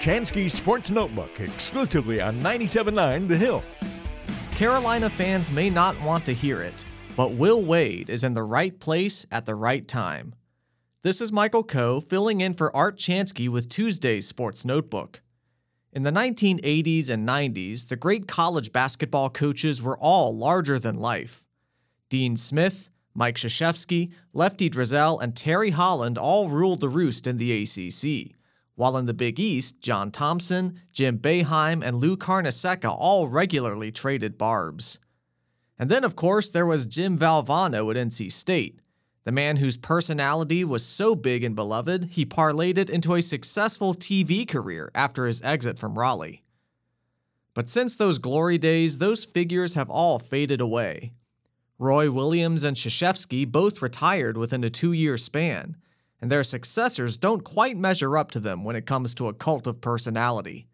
Chansky Sports Notebook, exclusively on 97.9 The Hill. Carolina fans may not want to hear it, but Will Wade is in the right place at the right time. This is Michael Coe filling in for Art Chansky with Tuesday's Sports Notebook. In the 1980s and 90s, the great college basketball coaches were all larger than life. Dean Smith, Mike Krzyzewski, Lefty Driesell, and Terry Holland all ruled the roost in the ACC, while in the Big East, John Thompson, Jim Boeheim, and Lou Carnesecca all regularly traded barbs. And then, of course, there was Jim Valvano at NC State, the man whose personality was so big and beloved, he parlayed it into a successful TV career after his exit from Raleigh. But since those glory days, those figures have all faded away. Roy Williams and Krzyzewski both retired within a 2-year span, and their successors don't quite measure up to them when it comes to a cult of personality.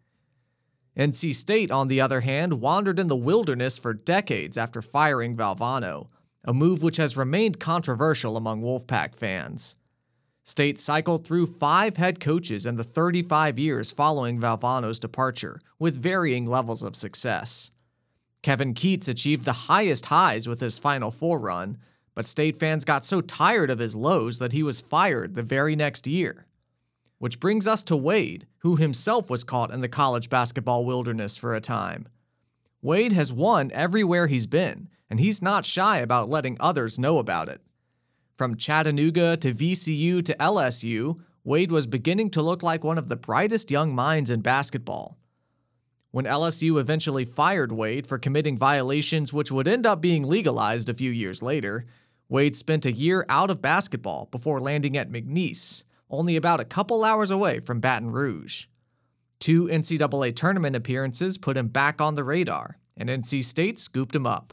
NC State, on the other hand, wandered in the wilderness for decades after firing Valvano, a move which has remained controversial among Wolfpack fans. State cycled through 5 head coaches in the 35 years following Valvano's departure, with varying levels of success. Kevin Keatts achieved the highest highs with his Final Four run, but State fans got so tired of his lows that he was fired the very next year. Which brings us to Wade, who himself was caught in the college basketball wilderness for a time. Wade has won everywhere he's been, and he's not shy about letting others know about it. From Chattanooga to VCU to LSU, Wade was beginning to look like one of the brightest young minds in basketball. When LSU eventually fired Wade for committing violations which would end up being legalized a few years later, Wade spent a year out of basketball before landing at McNeese, only about a couple hours away from Baton Rouge. 2 NCAA tournament appearances put him back on the radar, and NC State scooped him up.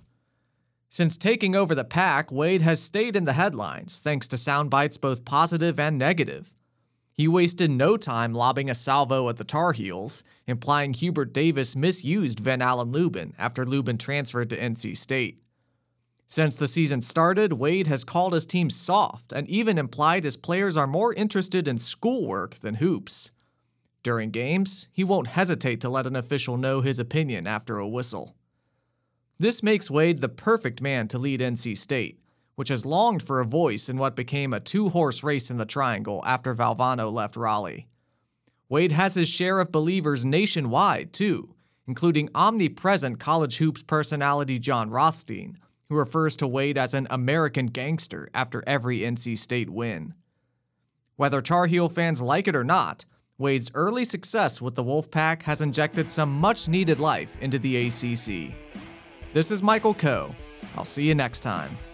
Since taking over the Pac, Wade has stayed in the headlines thanks to sound bites both positive and negative. He wasted no time lobbing a salvo at the Tar Heels, implying Hubert Davis misused Van Allen Lubin after Lubin transferred to NC State. Since the season started, Wade has called his team soft and even implied his players are more interested in schoolwork than hoops. During games, he won't hesitate to let an official know his opinion after a whistle. This makes Wade the perfect man to lead NC State, which has longed for a voice in what became a 2-horse race in the Triangle after Valvano left Raleigh. Wade has his share of believers nationwide, too, including omnipresent college hoops personality John Rothstein, who refers to Wade as an American gangster after every NC State win. Whether Tar Heel fans like it or not, Wade's early success with the Wolfpack has injected some much-needed life into the ACC. This is Michael Coe. I'll see you next time.